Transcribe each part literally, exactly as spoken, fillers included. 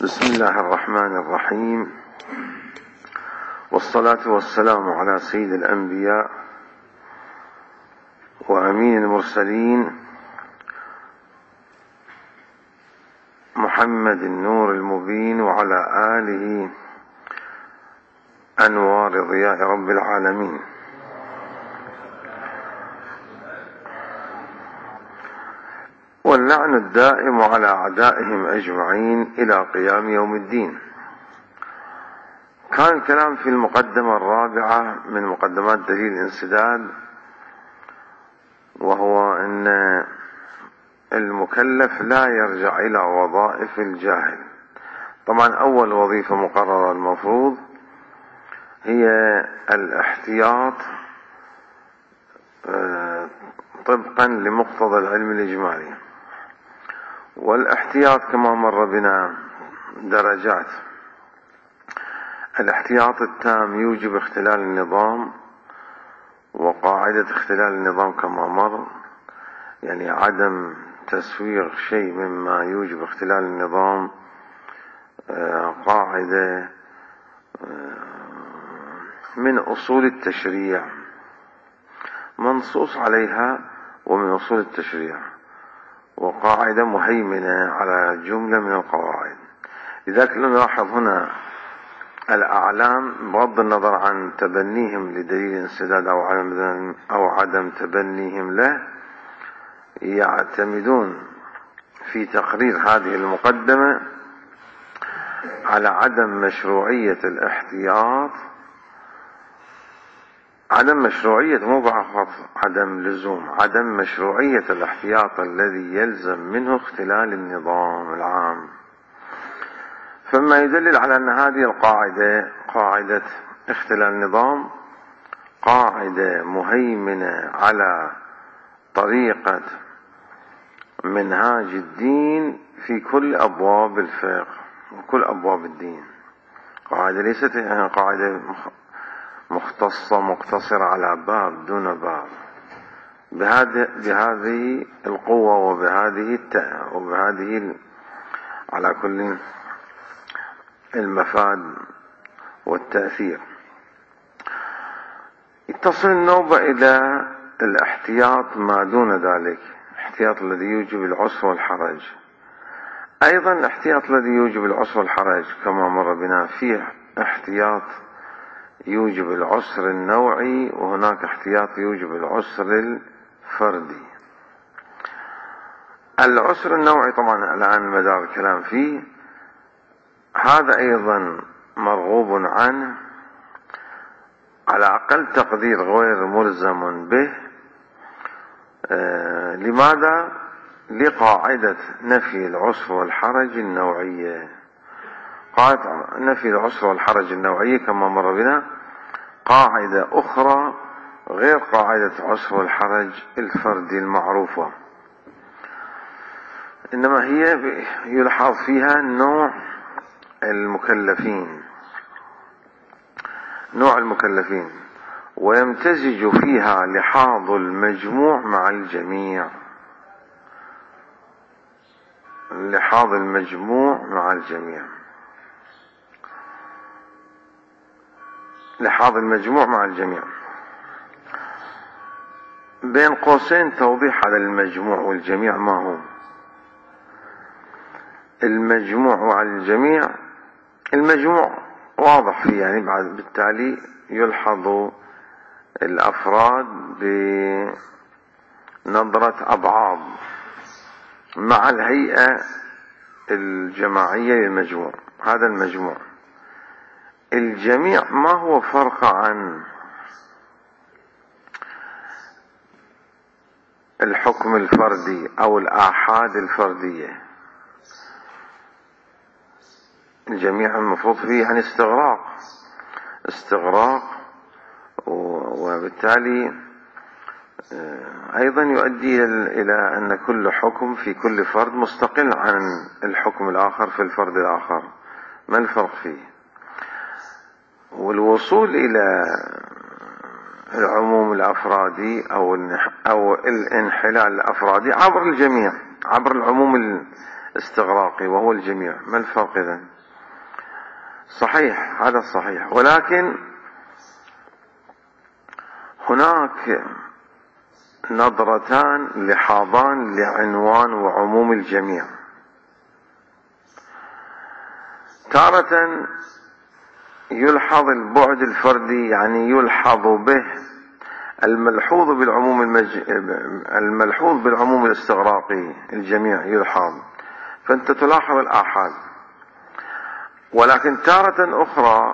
بسم الله الرحمن الرحيم، والصلاة والسلام على سيد الأنبياء وأمين المرسلين محمد النور المبين وعلى آله أنوار ضياء رب العالمين. واللعن الدائم على أعدائهم أجمعين إلى قيام يوم الدين. كان الكلام في المقدمة الرابعة من مقدمات دليل الانسداد، وهو أن المكلف لا يرجع إلى وظائف الجاهل. طبعا أول وظيفة مقررة المفروض هي الاحتياط طبقا لمقتضى العلم الإجمالي، والاحتياط كما مر بنا درجات. الاحتياط التام يوجب اختلال النظام، وقاعدة اختلال النظام كما مر يعني عدم تسويغ شيء مما يوجب اختلال النظام قاعدة من أصول التشريع منصوص عليها ومن أصول التشريع، وقاعدة مهيمنة على جملة من القواعد. لذلك نلاحظ هنا الأعلام بغض النظر عن تبنيهم لدليل الانسداد أو عدم أو عدم تبنيهم له، يعتمدون في تقرير هذه المقدمة على عدم مشروعية الاحتياط، عدم مشروعية مو فقط عدم لزوم، عدم مشروعية الاحتياط الذي يلزم منه اختلال النظام العام. فما يدلل على أن هذه القاعدة قاعدة اختلال النظام قاعدة مهيمنة على طريقة منهاج الدين في كل أبواب الفقه وكل أبواب الدين. قاعدة ليست قاعدة مختصة مقتصرة على باب دون باب، بهذه بهذه القوة وبهذه الت... وبهذه على كل المفاد والتأثير. تصل النوبة إلى الاحتياط ما دون ذلك، الاحتياط الذي يوجب العسر والحرج. أيضا الاحتياط الذي يوجب العسر والحرج كما مر بنا فيه احتياط يوجب العسر النوعي، وهناك احتياط يوجب العسر الفردي. العسر النوعي طبعا الآن مدار الكلام فيه، هذا أيضا مرغوب عنه على أقل تقدير غير ملزم به. آه لماذا؟ لقاعدة نفي العسر والحرج النوعية. قاعدة نفي العسر والحرج النوعية كما مر بنا قاعدة أخرى غير قاعدة عسر والحرج الفردي المعروفة، إنما هي يلحظ فيها نوع المكلفين نوع المكلفين ويمتزج فيها لحاظ المجموع مع الجميع لحاظ المجموع مع الجميع لحاظ المجموع مع الجميع بين قوسين توضيح على المجموع والجميع. ما هو المجموع وعلى الجميع؟ المجموع واضح فيه، يعني بعد بالتالي يلحظ الأفراد بنظرة أبعاض مع الهيئة الجماعية للمجموع. هذا المجموع. الجميع ما هو فرق عن الحكم الفردي أو الآحاد الفردية. الجميع المفروض فيه عن استغراق استغراق وبالتالي أيضا يؤدي إلى أن كل حكم في كل فرد مستقل عن الحكم الآخر في الفرد الآخر. ما الفرق فيه؟ والوصول إلى العموم الأفرادي أو أو الانحلال الأفرادي عبر الجميع، عبر العموم استغراقي وهو الجميع. ما الفرق إذن؟ صحيح، هذا صحيح، ولكن هناك نظرتان لحاضان لعنوان وعموم الجميع. تارة يلحظ البعد الفردي، يعني يلحظ به الملحوظ بالعموم المج... الملحوظ بالعموم الاستغراقي، الجميع يلحظ، فأنت تلاحظ الآحاد. ولكن تارة أخرى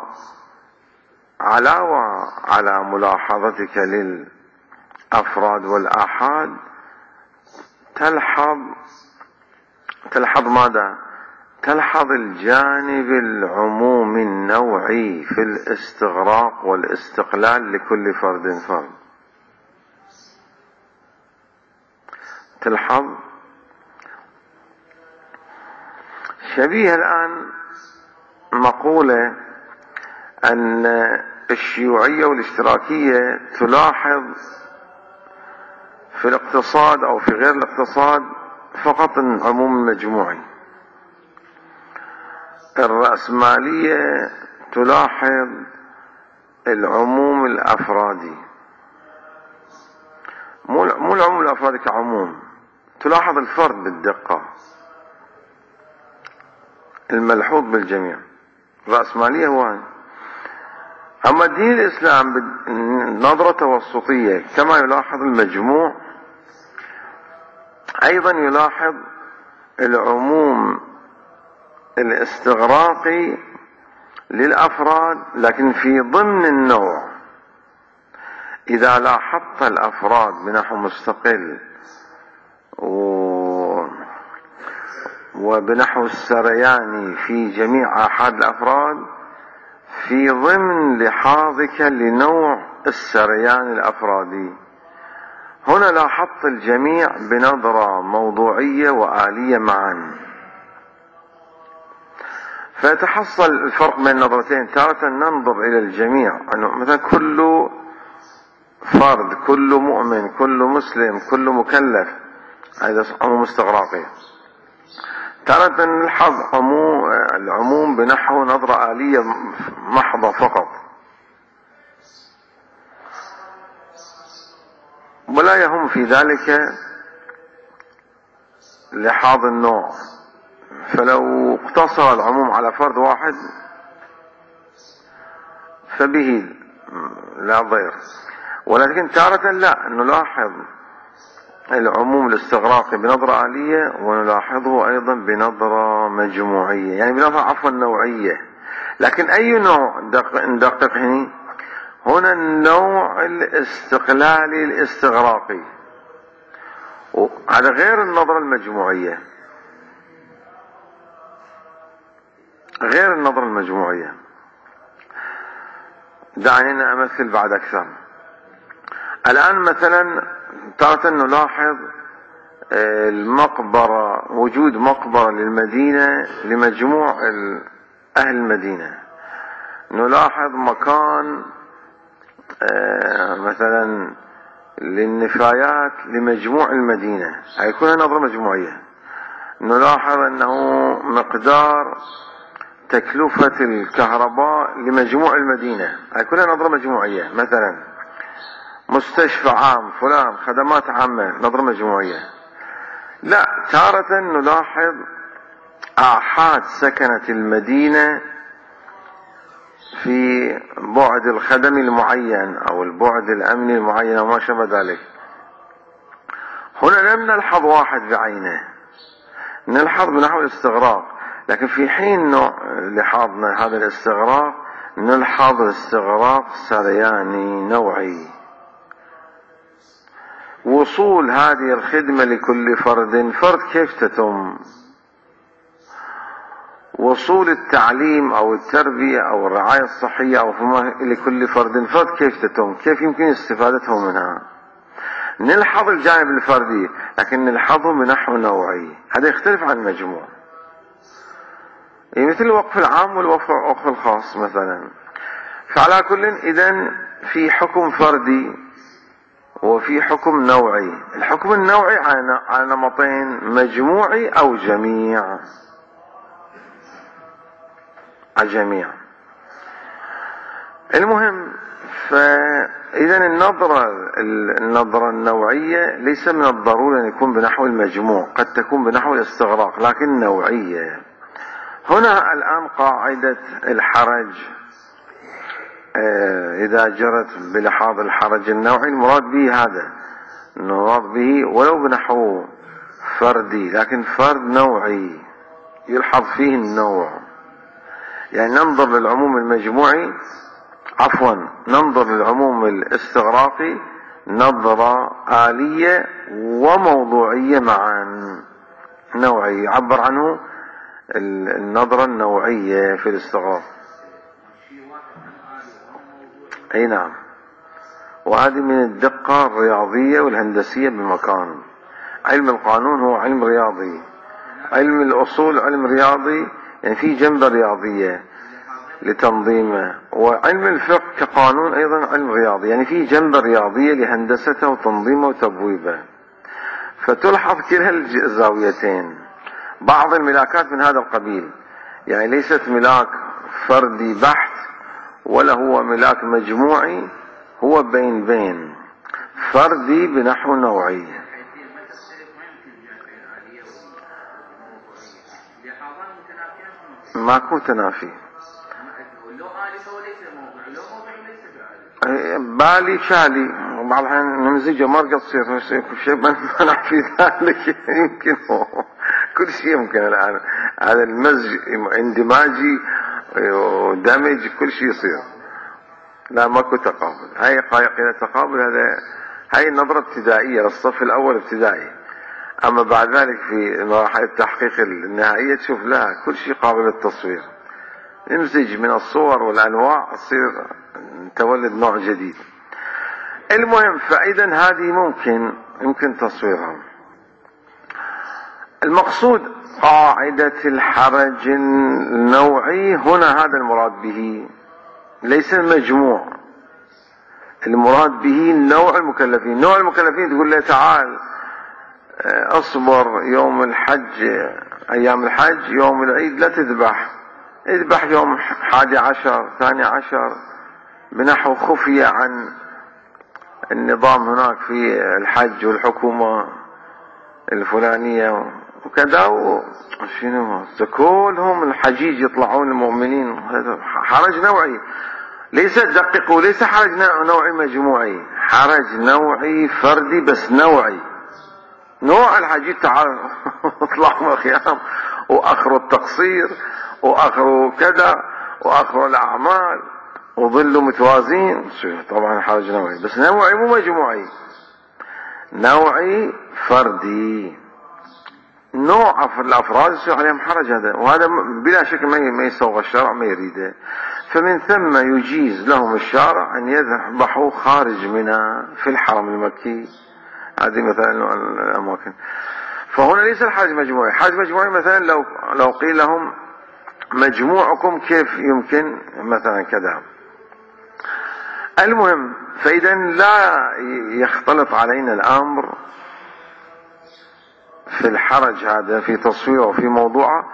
علاوة على ملاحظتك للأفراد والآحاد تلحظ تلحظ ماذا؟ تلحظ الجانب العمومي النوعي في الاستغراق والاستقلال لكل فرد فرد. تلحظ شبيه الآن مقولة أن الشيوعية والاشتراكية تلاحظ في الاقتصاد أو في غير الاقتصاد فقط العموم المجموعي. الرأسمالية تلاحظ العموم الأفرادي، مو العموم الأفرادي كعموم، تلاحظ الفرد بالدقة الملحوظ بالجميع. الرأسمالية هو. أما دين الإسلام بنظرة توسطية، كما يلاحظ المجموع أيضا يلاحظ العموم الاستغراقي للأفراد، لكن في ضمن النوع. إذا لاحظت الأفراد بنحو مستقل و... وبنحو السرياني في جميع آحاد الأفراد، في ضمن لحاظك لنوع السريان الأفرادي، هنا لاحظت الجميع بنظرة موضوعية وآلية معا. فيتحصل الفرق بين النظرتين. تارة ننظر إلى الجميع، أنه مثلا كل فرد، كل مؤمن، كل مسلم، كل مكلف، هذا عموم استغراقي. تارة نلحظ العموم بنحو نظرة آلية محضة فقط، ولا يهم في ذلك لحاظ النوع. فلو اقتصر العموم على فرد واحد فبه لا ضير. ولكن تارة لا، نلاحظ العموم الاستغراقي بنظرة آلية، ونلاحظه أيضا بنظرة مجموعية، يعني بنظرة عفوا نوعية. لكن أي نوع ندقق هنا؟ هنا النوع الاستقلالي الاستغراقي، هذا غير النظرة المجموعية، غير النظرة المجموعية. دعني أمثل بعد أكثر. الآن مثلا تارة نلاحظ المقبرة، وجود مقبرة للمدينة لمجموع أهل المدينة. نلاحظ مكان مثلا للنفايات لمجموع المدينة، هيكون نظرة مجموعية. نلاحظ أنه مقدار تكلفة الكهرباء لمجموع المدينة، هيكون نظرة مجموعية. مثلا مستشفى عام فلان، خدمات عامة، نظرة مجموعية. لا، تارة نلاحظ آحاد سكنة المدينة في بعد الخدمي المعين أو البعد الأمني المعين وما شابه ذلك. هنا لم نلحظ واحد بعينه، نلحظ بنحو الاستغراق. لكن في حين لحظنا هذا الاستغراق نلحظ استغراق سرياني نوعي. وصول هذه الخدمة لكل فرد فرد كيف تتم؟ وصول التعليم أو التربية أو الرعاية الصحية أو لكل فرد فرد كيف تتم؟ كيف يمكن استفادته منها؟ نلحظ الجانب الفردي، لكن نلحظه بنحو نوعي، هذا يختلف عن المجموع. يعني مثل الوقف العام والوقف الخاص مثلا. فعلى كل إذن في حكم فردي وفي حكم نوعي. الحكم النوعي على نمطين: مجموعي أو جميع. الجميع. المهم، فإذا النظرة النظرة النوعية ليس من الضروري أن يكون بنحو المجموع، قد تكون بنحو الاستغراق، لكن نوعية. هنا الآن قاعدة الحرج إذا جرت بلحاظ الحرج النوعي، المراد به هذا، المراد به ولو بنحو فردي، لكن فرد نوعي يلحظ فيه النوع. يعني ننظر للعموم المجموعي، عفوا ننظر للعموم الاستغراقي نظرة آلية وموضوعية معا. نوعي يعبر عنه النظرة النوعية في الاستغراق. اي نعم، وهذه من الدقة الرياضية والهندسية بمكان. علم القانون هو علم رياضي، علم الأصول علم رياضي، يعني في جنبة رياضية لتنظيمه، وعلم الفقه كقانون أيضا علم رياضي، يعني في جنبة رياضية لهندسته وتنظيمه وتبويبه، فتلحظ كلا الزاويتين. بعض الملاكات من هذا القبيل، يعني ليست ملاك فردي بحت ولا هو ملاك مجموعي، هو بين بين فردي بنحو نوعي. ماكو تنافي. بالي شالي بعض الأحيان نمزجه مرقة تصير شيء منع في ذلك. يمكن كل شيء يمكن الآن، هذا المزج اندماجي ودمج كل شيء يصير. لا ماكو تقابل، هاي قاعدة تقابل. هذا هاي النظرة ابتدائية للصف الأول ابتدائي. أما بعد ذلك في مراحل التحقيق النهائية تشوف لها كل شيء قابل للتصوير، نمزج من الصور والأنواع تصير تولد نوع جديد. المهم، فإذا هذه ممكن يمكن تصويرها. المقصود قاعدة الحرج النوعي هنا هذا المراد به، ليس المجموع. المراد به نوع المكلفين. نوع المكلفين تقول له تعال اصبر يوم الحج، ايام الحج، يوم العيد لا تذبح، اذبح يوم حادي عشر ثاني عشر، بنحو خفية عن النظام هناك في الحج والحكومة الفلانية وكذا. وشنو كلهم الحجيج يطلعون المؤمنين. هذا حرج نوعي، ليس دققوا، ليس حرج نوعي مجموعي، حرج نوعي فردي بس نوعي. نوع الحجيج تعال اطلعوا الخيام واخروا التقصير واخروا كذا واخروا الاعمال وظلوا متوازين، طبعا حرج نوعي بس نوعي مو مجموعي، نوعي فردي. نوع الافراد يصير عليهم حرج، هذا وهذا بلا شك ما يسوغ الشرع، ما يريده. فمن ثم يجيز لهم الشارع ان يذبحوا خارج منى في الحرم المكي. هذه مثلا الاماكن. فهنا ليس الحرج مجموعي. حرج مجموعي مثلا لو لو قيل لهم مجموعكم كيف يمكن مثلا كذا. المهم، فإذا لا يختلط علينا الأمر في الحرج هذا في تصويره وفي موضوعه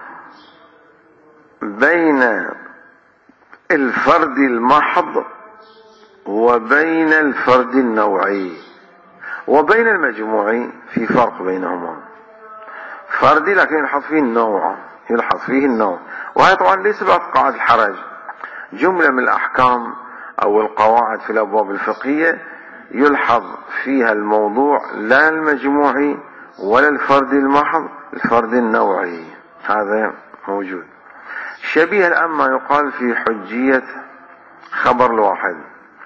بين الفرد المحض وبين الفرد النوعي وبين المجموعي. في فرق بينهما، فردي لكن يلحظ فيه النوع، يلحظ فيه النوع. وهي طبعا ليس بقى قاعدة الحرج، جملة من الأحكام أو القواعد في الأبواب الفقهية يلحظ فيها الموضوع لا المجموعي ولا الفرد المحض، الفرد النوعي. هذا موجود. شبيه الآن ما يقال في حجية خبر الواحد.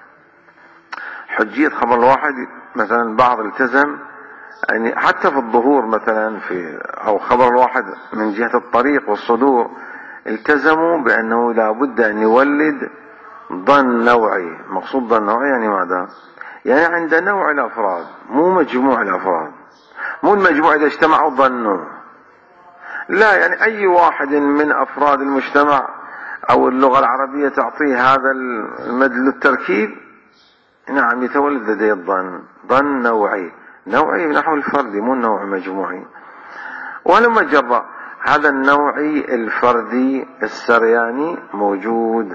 حجية خبر الواحد مثلا بعض التزم يعني حتى في الظهور مثلا في أو خبر الواحد من جهة الطريق والصدور التزموا بأنه لا بد أن يولد ظن نوعي. مقصود ظن نوعي يعني ماذا؟ يعني عند نوع الأفراد مو مجموع الأفراد، مو المجموع إذا اجتمعوا ظنوا، لا، يعني أي واحد من أفراد المجتمع أو اللغة العربية تعطيه هذا المدل التركيب نعم يتولد لدي الظن، ظن نوعي، نوعي نحو الفردي مو النوع مجموعي. ولما جرى هذا النوعي الفردي السرياني موجود.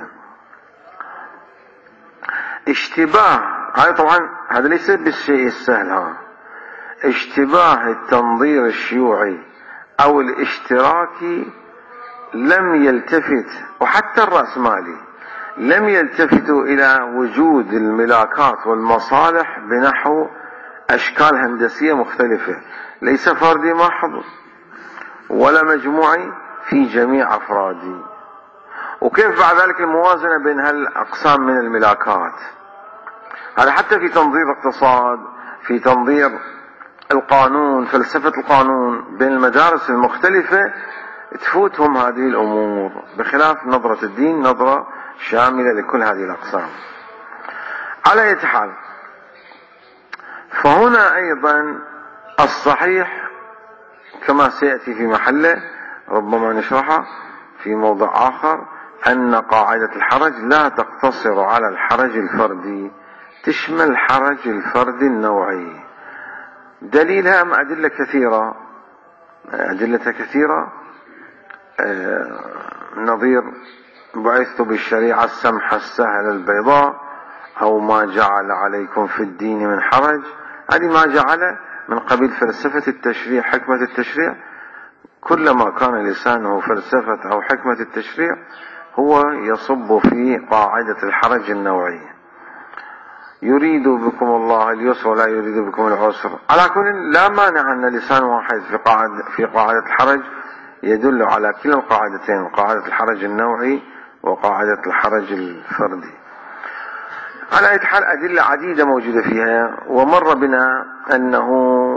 اشتباه، هذا طبعا هذا ليس بالشيء السهل، ها اشتباه التنظير الشيوعي او الاشتراكي لم يلتفت، وحتى الرأسمالي لم يلتفتوا الى وجود الملاكات والمصالح بنحو اشكال هندسية مختلفة، ليس فردي محض ولا مجموعي، في جميع افرادي. وكيف بعد ذلك الموازنة بين هالاقسام من الملاكات؟ هذا حتى في تنظير الاقتصاد، في تنظير القانون، فلسفة القانون، بين المدارس المختلفة تفوتهم هذه الامور، بخلاف نظرة الدين نظرة شاملة لكل هذه الاقسام. على اي حال، فهنا ايضا الصحيح كما سيأتي في محله، ربما نشرحه في موضع آخر، أن قاعدة الحرج لا تقتصر على الحرج الفردي، تشمل الحرج الفردي النوعي. دليلها أدلة كثيرة، أدلة كثيرة، آه نظير بعثت بالشريعة السمحة السهلة البيضاء، أو ما جعل عليكم في الدين من حرج. هذه ما جعل من قبيل فلسفة التشريع، حكمة التشريع. كلما كان لسانه فلسفة أو حكمة التشريع هو يصب في قاعدة الحرج النوعي. يريد بكم الله اليسر ولا يريد بكم العسر. على كل لا مانع أن لسان واحد في قاعدة في قاعدة الحرج يدل على كلا القاعدتين، قاعدة الحرج النوعي وقاعدة الحرج الفردي. على أي حال أدلة عديدة موجودة فيها، ومر بنا أنه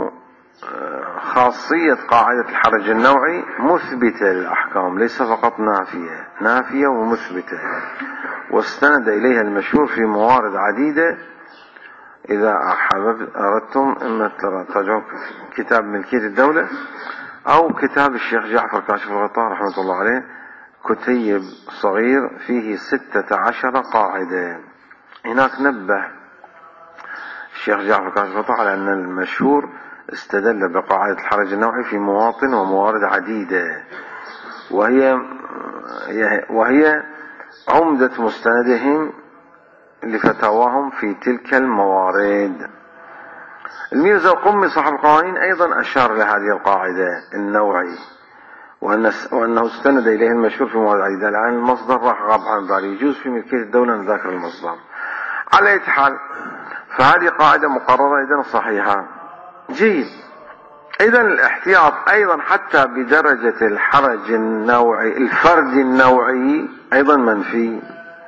خاصية قاعدة الحرج النوعي مثبتة للأحكام، ليس فقط نافية، نافية ومثبتة، واستند إليها المشهور في موارد عديدة. إذا أردتم إما تراجعوا كتاب ملكية الدولة أو كتاب الشيخ جعفر كاشف الغطاء رحمة الله عليه، كتيب صغير فيه ستة عشر قاعدة. هناك نبه الشيخ جعفر كاشف الغطاء على أن المشهور استدل بقاعدة الحرج النوعي في مواطن وموارد عديدة، وهي وهي عمدة مستندهم لفتاواهم في تلك الموارد. الميرزا القمي صاحب القوانين أيضا أشار لهذه القاعدة النوعي، وأنه استند إليه المشهور في موارد عديدة. الآن المصدر راح غاب عن بالي، يجوز في ملكية الدولة نذاكر المصدر. على أي حال، فهذه قاعدة مقررة إذن صحيحة. جيد. إذن الاحتياط أيضا حتى بدرجة الحرج النوعي الفردي النوعي أيضا منفي.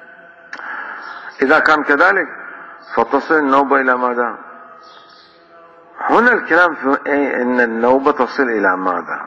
إذا كان كذلك فتصل النوبة إلى ماذا؟ هنا الكلام في أي أن النوبة تصل إلى ماذا؟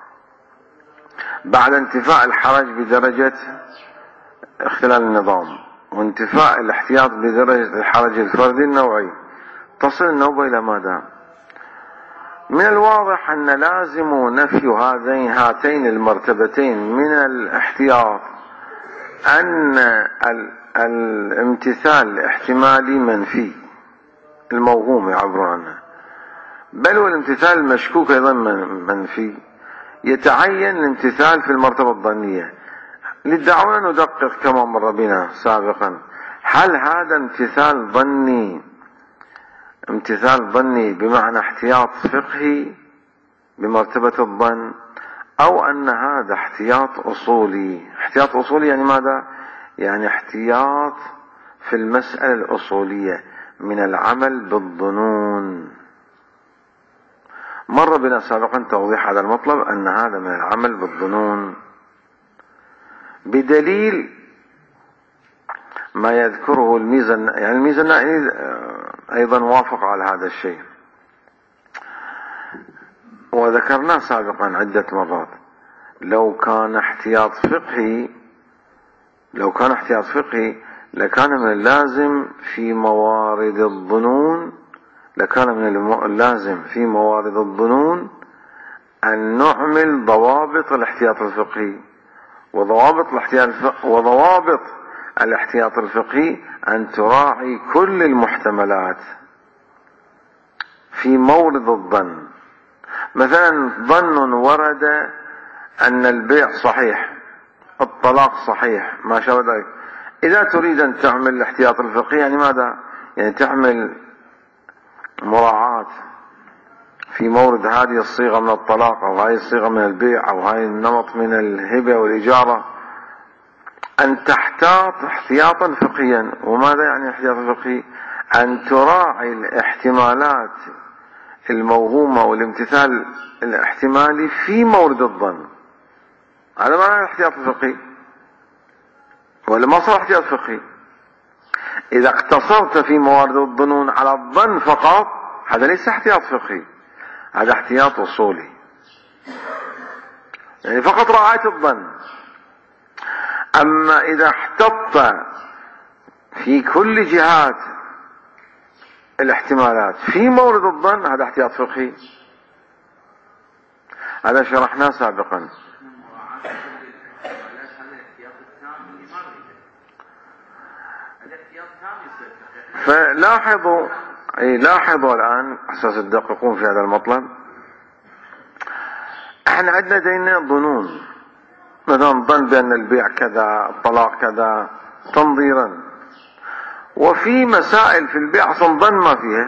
بعد انتفاء الحرج بدرجة اختلال النظام وانتفاء الاحتياط بدرجة الحرج الفردي النوعي، تصل النوبة إلى ماذا؟ من الواضح أن لازم نفي هذين هاتين المرتبتين من الاحتياط أن الامتثال الاحتمالي منفي الموهوم يعبر عنه، بل والامتثال المشكوك أيضا منفي. يتعين الامتثال في المرتبة الظنية. للدعونا ندقق كما مر بنا سابقا، هل هذا امتثال ظني امتثال ظني بمعنى احتياط فقهي بمرتبة الظن، أو أن هذا احتياط أصولي؟ احتياط أصولي يعني ماذا؟ يعني احتياط في المسألة الأصولية من العمل بالظنون. مر بنا سابقا توضيح هذا المطلب، أن هذا من العمل بالظنون بدليل ما يذكره الميزان. يعني الميزان أيضا وافق على هذا الشيء، وذكرناه سابقا عدة مرات. لو كان احتياط فقهي لو كان احتياط فقهي لكان من اللازم في موارد الظنون لكان من اللازم في موارد الظنون أن نعمل ضوابط الاحتياط الفقهي وضوابط الاحتياط وضوابط الاحتياط الفقهي أن تراعي كل المحتملات في مورد الظن. مثلا ظن ورد أن البيع صحيح، الطلاق صحيح، ما شابه ذلك. إذا تريد أن تعمل الاحتياط الفقهي يعني ماذا؟ يعني تعمل مراعاة في مورد هذه الصيغة من الطلاق أو هذه الصيغة من البيع أو هذه النمط من الهبة والإجارة، أن تحتاط احتياطا فقهيا. وماذا يعني احتياط فقهي؟ أن تراعي الاحتمالات الموهومة والامتثال الاحتمالي في مورد الظن. هذا معنى الاحتياط الفقهي، ولا ما صار احتياط فقهي. إذا اقتصرت في موارد الظنون على الظن فقط هذا ليس احتياط فقهي، هذا احتياط أصولي، يعني فقط راعيت الظن. أما إذا احتطت في كل جهات الاحتمالات في مورد الظن هذا احتياط فقهي. هذا شرحناه سابقا. فلاحظوا اي لاحظوا الآن أساس تدققون في هذا المطلب. احنا عندنا دينا ظنون، مثلا ظن بأن البيع كذا، الطلاق كذا، تنظيرا. وفي مسائل في البيع اصلا ظن ما فيها،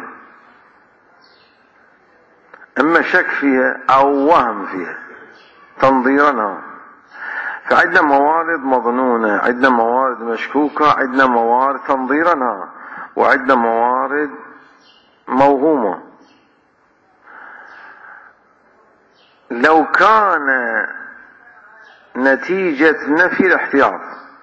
اما شك فيها او وهم فيها تنظيرا. فعندنا موارد مظنونة، عندنا موارد مشكوكة، عندنا موارد تنظيرا، وعندنا موارد موهومة. لو كان نتيجة نفي الاحتياط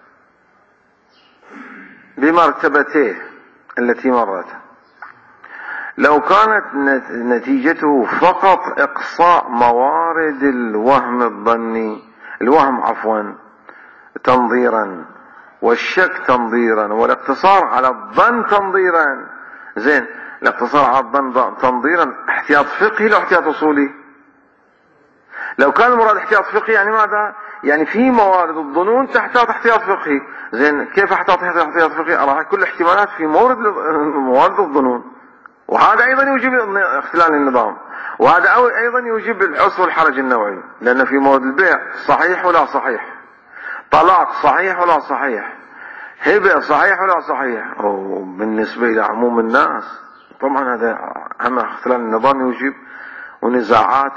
بمرتبته التي مرت، لو كانت نتيجته فقط إقصاء موارد الوهم الظني، الوهم عفوا تنظيرا، والشك تنظيرا، والاقتصار على الظن تنظيرا، زين، الاقتصار على الظن تنظيرا احتياط فقهي لو احتياط أصولي. لو كان المراد احتياط فقهي يعني ماذا؟ يعني في موارد الظنون تحتاط احتياط فقهي. زين، كيف احتاط احتياط فقهي؟ اراعي كل الاحتمالات في مورد موارد الظنون، وهذا ايضا يوجب اختلال النظام، وهذا ايضا يوجب العسر والحرج النوعي، لان في مورد البيع صحيح ولا صحيح، طلاق صحيح ولا صحيح، هبه صحيح ولا صحيح. وبالنسبه الى عموم الناس طبعا هذا هم اختلال النظام يوجب ونزاعات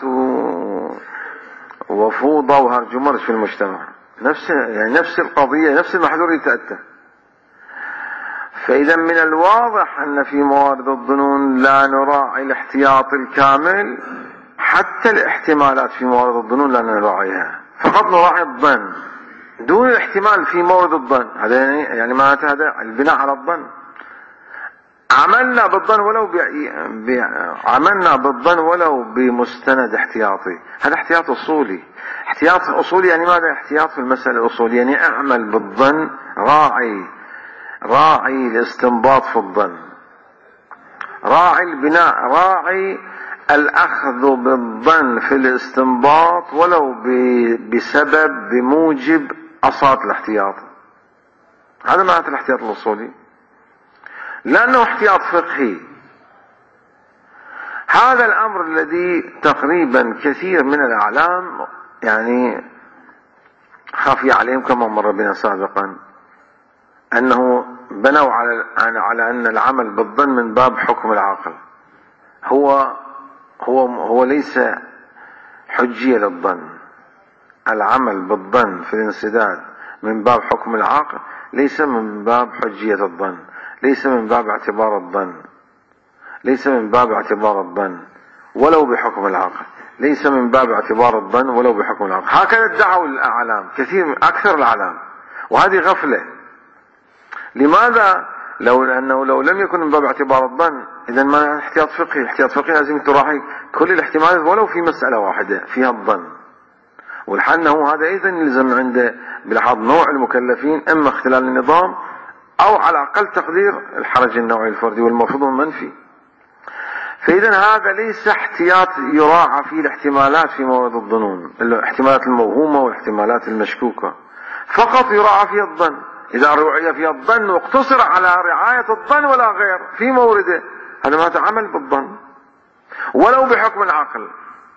وفوضى وهرج ومرج في المجتمع. نفس يعني نفس القضية، نفس المحذور يتأتى. فإذا من الواضح أن في موارد الظنون لا نراعي الاحتياط الكامل، حتى الاحتمالات في موارد الظنون لا نراعيها، فقط نراعي الظن دون الاحتمال في مورد الظن. هذا يعني يعني معناته هذا البناء على الظن. عملنا بالظن ولو ب... ب... عملنا بالظن ولو بمستند احتياطي، هذا احتياط اصولي. احتياط اصولي يعني ماذا؟ احتياط في المسألة الاصولية، يعني اعمل بالظن، راعي راعي الاستنباط في الظن، راعي البناء، راعي الاخذ بالظن في الاستنباط ولو ب... بسبب بموجب اصالة الاحتياط. هذا معنى الاحتياط الاصولي، لأنه احتياط فقهي. هذا الأمر الذي تقريبا كثير من الأعلام يعني خفي عليهم كما مر بنا سابقا، أنه بنوا على على أن العمل بالظن من باب حكم العقل. هو هو هو ليس حجية للظن. العمل بالظن في الانسداد من باب حكم العقل ليس من باب حجية الظن، ليس من باب اعتبار الظن، ليس من باب اعتبار الظن ولو بحكم العقل، ليس من باب اعتبار الظن ولو بحكم العقل. هكذا ادعوا الأعلام، كثير أكثر الأعلام، وهذه غفلة. لماذا؟ لو لأنه لو لم يكن من باب اعتبار الظن إذا ما احتياط فقهي. احتياط فقهي لازم تراعي كل الاحتمالات ولو في مسألة واحدة فيها الظن. والحل أنه هذا أيضا يلزم عنده بلاحظ نوع المكلفين، إما اختلال النظام أو على أقل تقدير الحرج النوعي الفردي والمفروض المنفي. فإذا هذا ليس احتياط يراعى فيه الاحتمالات في مورد الظنون، الاحتمالات الموهومة والاحتمالات المشكوكة، فقط يراعى فيه الظن. إذا روعي فيها الظن واقتصر على رعاية الظن ولا غير في مورده، هذا ما تعمل بالظن ولو بحكم العقل.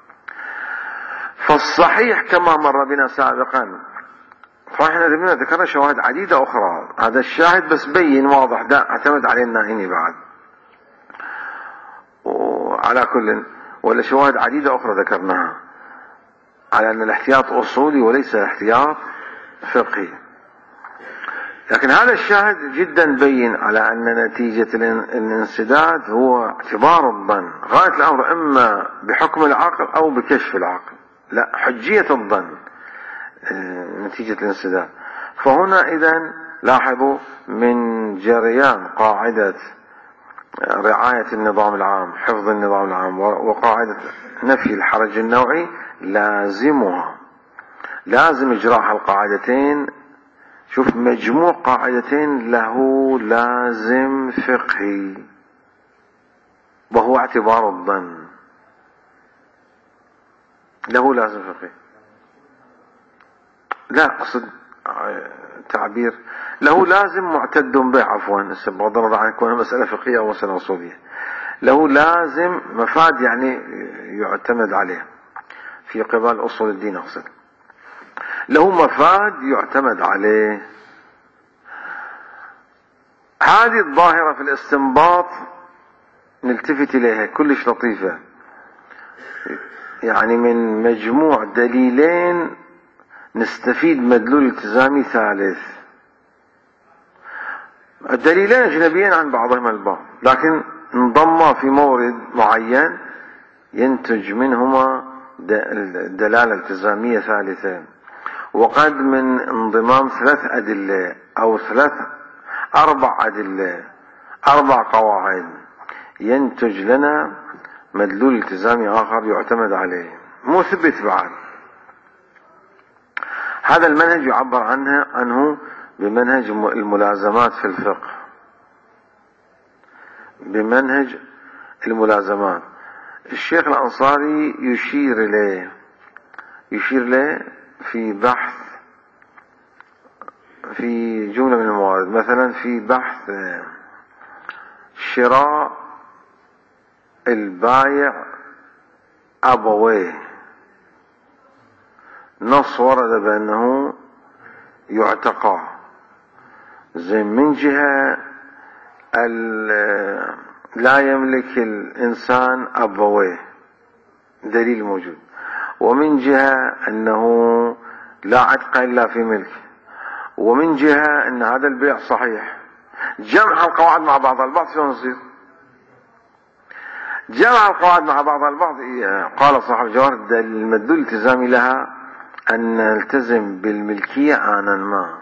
فالصحيح كما مر بنا سابقا، فاحنا ذكرنا شواهد عديدة أخرى، هذا الشاهد بس بين واضح ده اعتمد عليه النائني بعد، وعلى كل ولا شواهد عديدة أخرى ذكرناها على أن الاحتياط أصولي وليس احتياط فقهي. لكن هذا الشاهد جدا بين على أن نتيجة الانسداد هو اعتبار الظن غاية الأمر، إما بحكم العقل أو بكشف العقل، لا حجية الظن نتيجة الانسداد. فهنا إذن لاحظوا من جريان قاعدة رعاية النظام العام، حفظ النظام العام، وقاعدة نفي الحرج النوعي لازمها، لازم إجراء القاعدتين. شوف مجموع قاعدتين له لازم فقهي وهو اعتبار الظن، له لازم فقهي، لا أقصد تعبير له لازم معتد به، عفوا بغض النظر عن كونها مسألة فقهية أو مسألة أصولية، له لازم مفاد يعني يعتمد عليه في قبال أصول الدين، أقصد له مفاد يعتمد عليه. هذه الظاهرة في الاستنباط نلتفت إليها كلش لطيفة، يعني من مجموع دليلين نستفيد مدلول التزامي ثالث. الدليلين أجنبيين عن بعضهما البعض، لكن انضما في مورد معين ينتج منهما دلالة التزامية ثالثة. وقد من انضمام ثلاث أدلة أو ثلاث أربع أدلة، أربع قواعد، ينتج لنا مدلول التزامي آخر يعتمد عليه مثبت بعد. هذا المنهج يعبر عنه عنه بمنهج الملازمات في الفقه، بمنهج الملازمات. الشيخ الأنصاري يشير إليه يشير إليه في بحث في جملة من الموارد، مثلا في بحث شراء البايع أبويه، نص ورد بأنه يعتقى، زي من جهة لا يملك الإنسان أبويه، دليل موجود، ومن جهة أنه لا عتق إلا في ملك، ومن جهة أن هذا البيع صحيح. جمع القواعد مع بعض البعض شلون يصير؟ جمع القواعد مع بعض البعض. قال صاحب الجواهر المدلول الالتزامي لها أن نلتزم بالملكية آنا ما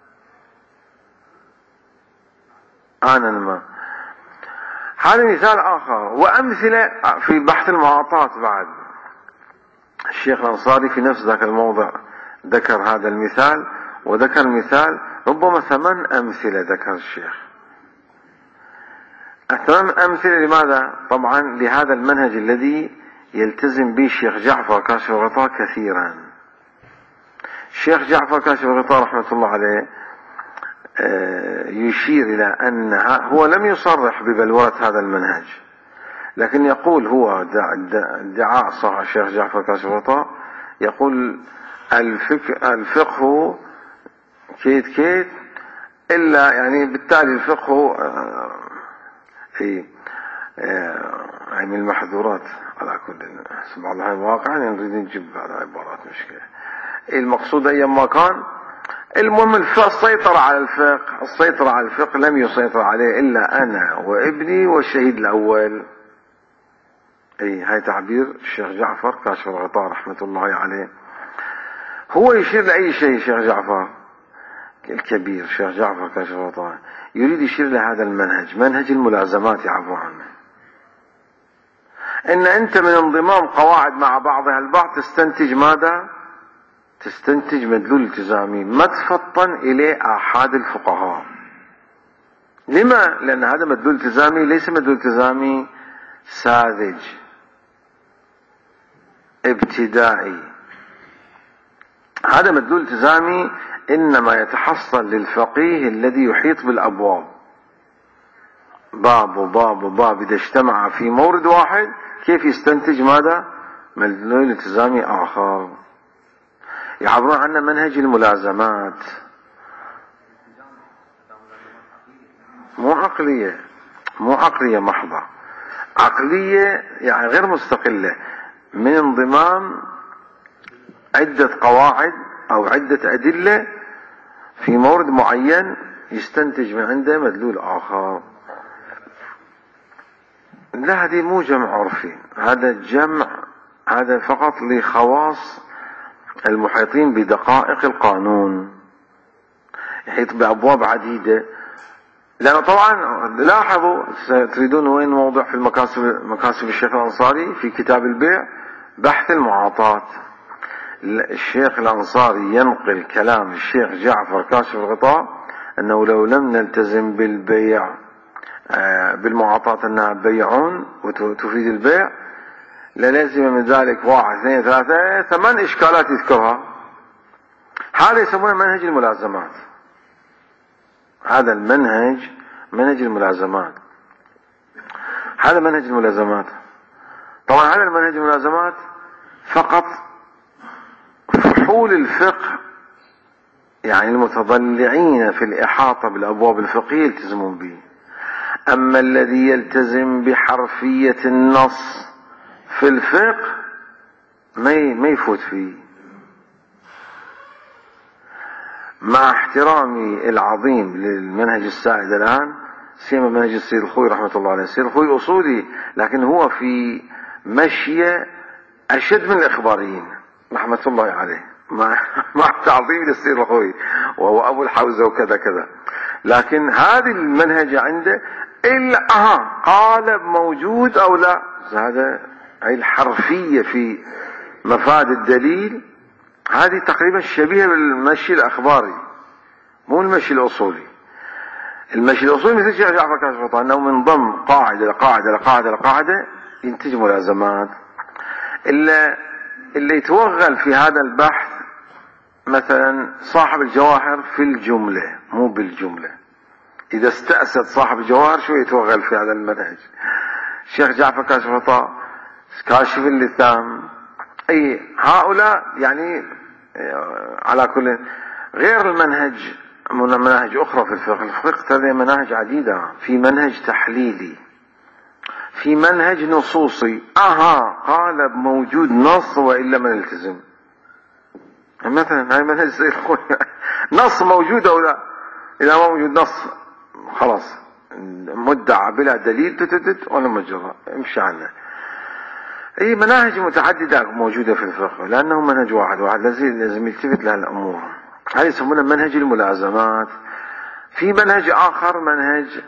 آنا ما. هذا مثال آخر، وأمثلة في بحث المعاطات بعد. الشيخ الأنصاري في نفس ذاك الموضع ذكر هذا المثال، وذكر مثال ربما ثمان أمثلة ذكر الشيخ. ثمان أمثلة لماذا؟ طبعا لهذا المنهج الذي يلتزم به الشيخ جعفر كاشف الغطاء كثيرا. الشيخ جعفر كاشف الغطاء رحمة الله عليه يشير إلى أن هو لم يصرح ببلورة هذا المنهج، لكن يقول هو ادعاء صح الشيخ جعفر كاشف الغطاء، يقول الفقه, الفقه كيت كيت إلا يعني بالتالي الفقه في يعني المحظورات على كل سبحان الله الواقع، نريد نجيب على عبارات مشكلة. المقصود أيما كان، المهم السيطرة على الفقه، السيطرة على الفقه لم يسيطر عليه إلا أنا وابني والشهيد الأول. أي هاي تعبير الشيخ جعفر كاشف الغطاء رحمة الله عليه. هو يشير لأي شيء الشيخ جعفر الكبير، الشيخ جعفر كاشف الغطاء يريد يشير لهذا المنهج، منهج الملازمات يعبر عنه، ان انت من انضمام قواعد مع بعضها البعض تستنتج ماذا؟ تستنتج مدلول التزامي ما تفطن اليه احد الفقهاء. لما؟ لان هذا مدلول التزامي ليس مدلول التزامي ساذج ابتدائي، هذا مدلول التزامي إنما يتحصل للفقيه الذي يحيط بالأبواب، باب وباب وباب إذا اجتمع في مورد واحد كيف يستنتج ماذا؟ مدلول التزامي آخر. يعبرون عنه منهج الملازمات، مو عقلية، مو عقلية محضة، عقلية يعني غير مستقلة من انضمام عدة قواعد أو عدة أدلة في مورد معين يستنتج من عنده مدلول آخر. لا، هذه مو جمع عرفي، هذا جمع، هذا فقط لخواص المحيطين بدقائق القانون، يحيط بأبواب عديدة. لأنه طبعا لاحظوا، تريدون وين موضوع في المكاسب، مكاسب الشيخ الأنصاري في كتاب البيع، بحث المعاطاة. الشيخ الأنصاري ينقل كلام الشيخ جعفر كاشف الغطاء أنه لو لم نلتزم بالبيع بالمعاطاة أنها بيعون وتفيد البيع للازم من ذلك واحد اثنين ثلاثة ثمان إشكالات يذكرها. هذا يسمونه منهج الملازمات، هذا المنهج منهج الملازمات، هذا منهج الملازمات. طبعا هذا المنهج الملازمات فقط فحول الفقه، يعني المتضلعين في الإحاطة بالأبواب الفقهية يلتزمون به. أما الذي يلتزم بحرفية النص في الفقه ما يفوت فيه. مع احترامي العظيم للمنهج السائد الآن، سيما منهج السيد الخوي رحمة الله عليه، السيد الخوي أصولي لكن هو في مشية أشد من الإخباريين رحمة الله عليه، مع, مع تعظيم للسيد الخوي وهو أبو الحوزة وكذا كذا، لكن هذه المنهج عنده إلا أها قالب موجود أو لا، هذا الحرفية في مفاد الدليل هذه تقريبا شبيهة بالمشي الأخباري، مو المشي الأصولي. المشي الأصولي مثل الشيخ جعفر كاشف الغطاء أنه من ضم قاعدة لقاعدة لقاعدة لقاعدة ينتج ملازمات. إلا اللي يتوغل في هذا البحث مثلا صاحب الجواهر في الجملة مو بالجملة، إذا استأسد صاحب الجواهر شو يتوغل في هذا المنهج. الشيخ جعفر كاشف الغطاء، كاشف اللثام، أي هؤلاء يعني على كل غير المنهج مناهج أخرى في الفقه. الفقه هذه مناهج عديدة، في منهج تحليلي، في منهج نصوصي، أها قالب موجود نص وإلا ما نلتزم. مثلا هاي منهج زي الخوي نص موجود أو لا، إذا ما موجود نص خلاص مدعى بلا دليل تتتت ولا مجرى امشي عنه. اي مناهج متعددة موجودة في الفقه، لأنه منهج واحد واحد لازم يلتفت لها الأمور. هذا يسمونه منهج الملازمات. في منهج آخر منهج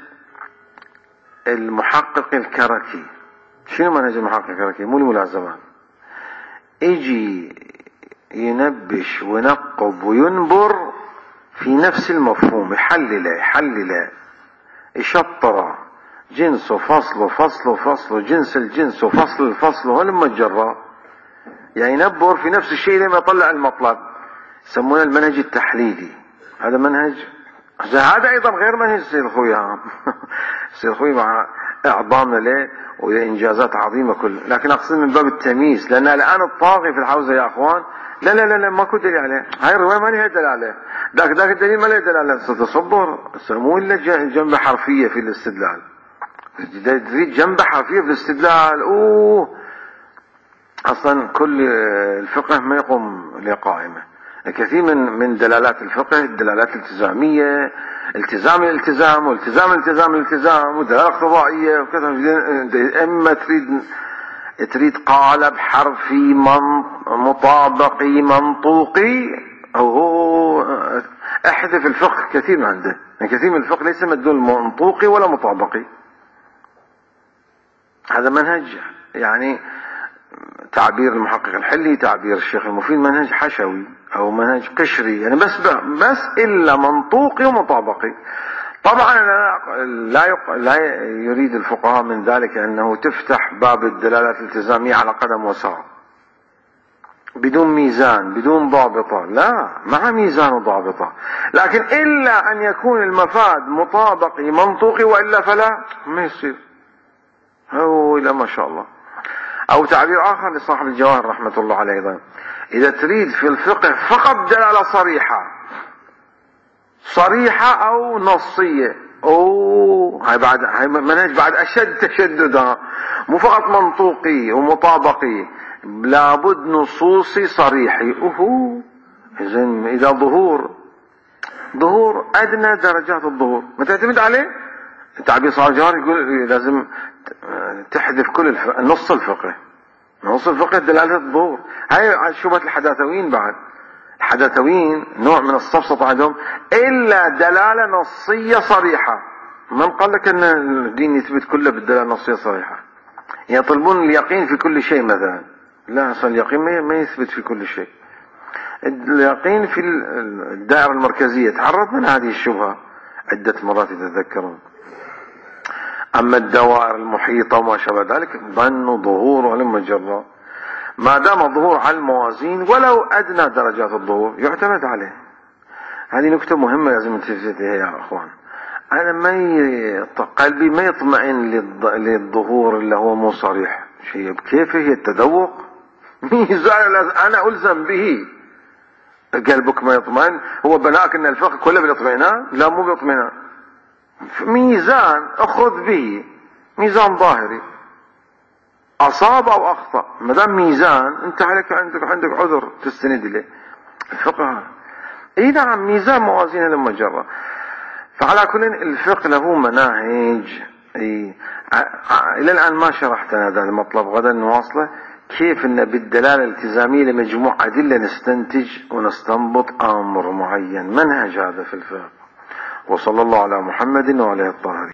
المحقق الكركي. شنو منهج المحقق الكركي؟ مو الملازمات، يجي ينبش وينقب وينبر في نفس المفهوم، يحلله يحلله يشطره، جنس وفصل وفصل وفصل جنس الجنس وفصل الفصل ولما جرى، يعني ينبر في نفس الشيء لما يطلع المطلب. يسمونه المنهج التحليلي. هذا منهج، هذا ايضا غير منهج السيد الخوي. السيد الخوي مع اعظامنا له وانجازات عظيمه كل، لكن اقصد من باب التمييز، لان الان الطاغي في الحوزه يا اخوان لا لا لا لا ماكو دليل عليه، هاي الروايه ما لها دلاله، ذاك ذاك الدليل ما له دلاله. تصبر مو الا جنبه حرفيه في الاستدلال، تريد جنبه حرفيه في الاستدلال. اوه اصلا كل الفقه ما يقوم لقائمه. كثير من من دلالات الفقه الدلالات الالتزاميه، التزام الالتزام والتزام الالتزام الالتزام ودلاله اقتضائيه وكذا. اما تريد تريد قالب حرفي مطابقي منطوقي، او احذف الفقه كثير من عنده، يعني كثير من الفقه ليس مدلول منطوقي ولا مطابقي. هذا منهج يعني تعبير المحقق الحلي، تعبير الشيخ المفيد، منهج حشوي او منهج قشري، يعني بس بس الا منطوقي ومطابقي. طبعا لا لا يريد الفقهاء من ذلك انه تفتح باب الدلالات الالتزاميه على قدم وساق، بدون ميزان بدون ضابطة، لا، مع ميزان وضابطة، لكن إلا أن يكون المفاد مطابقي منطوقي، وإلا فلا ما يصير. أو إلا ما شاء الله. أو تعبير آخر لصاحب الجواهر رحمة الله عليه أيضا: إذا تريد في الفقه فقط دلالة صريحة صريحة أو نصية، أو هاي بعد هاي منهج بعد أشد تشددا، مو فقط منطوقي ومطابقي، لابد نصوصي صريحي. أوه إذن إذا ظهور ظهور أدنى درجات الظهور ما تعتمد عليه. التعبير صار جار يقول لازم تحذف كل الف... نص الفقه نص الفقه دلالة الظهور. هاي شبهة الحداثويين. بعد الحداثويين نوع من السفسطة عندهم، إلا دلالة نصية صريحة. من قال لك أن الدين يثبت كله بالدلالة النصية الصريحة؟ يطلبون اليقين في كل شيء مثلا. لا، أصلا اليقين ما يثبت في كل شيء. اليقين في الدائرة المركزية تعرض من هذه الشبهة عدة مرات يتذكرون. أما الدوائر المحيطة وما شابه ذلك ظن ظهور ولم جرى، ما دام ظهور على الموازين ولو أدنى درجات الظهور يعتمد عليه. هذه نكتة مهمة لازم تفيدها يا أخوان. أنا ما ي... قلبي ما يطمئن للض... للظهور اللي هو مو صريح شيء. كيف هي التذوق؟ ميزان أنا ألزم به. قلبك ما يطمئن، هو بناك أن الفقه كله بالاطمئنان؟ لا، مو بالاطمئنان. ميزان أخذ به، ميزان ظاهري، أصاب أو أخطأ. ما دام ميزان أنت عليك عندك عندك عذر تستند إليه. الفقه إيه نعم ميزان موازين لما جرى. فعلى كل الفقه له مناهج. إيه إلى الآن ما شرحتنا هذا المطلب، غدا نواصله. كيف أن بالدلالة الالتزامية لمجموع أدلة نستنتج ونستنبط أمر معين. منهج هذا في الفقه. وصلى الله على محمد وعلى الطاهرين.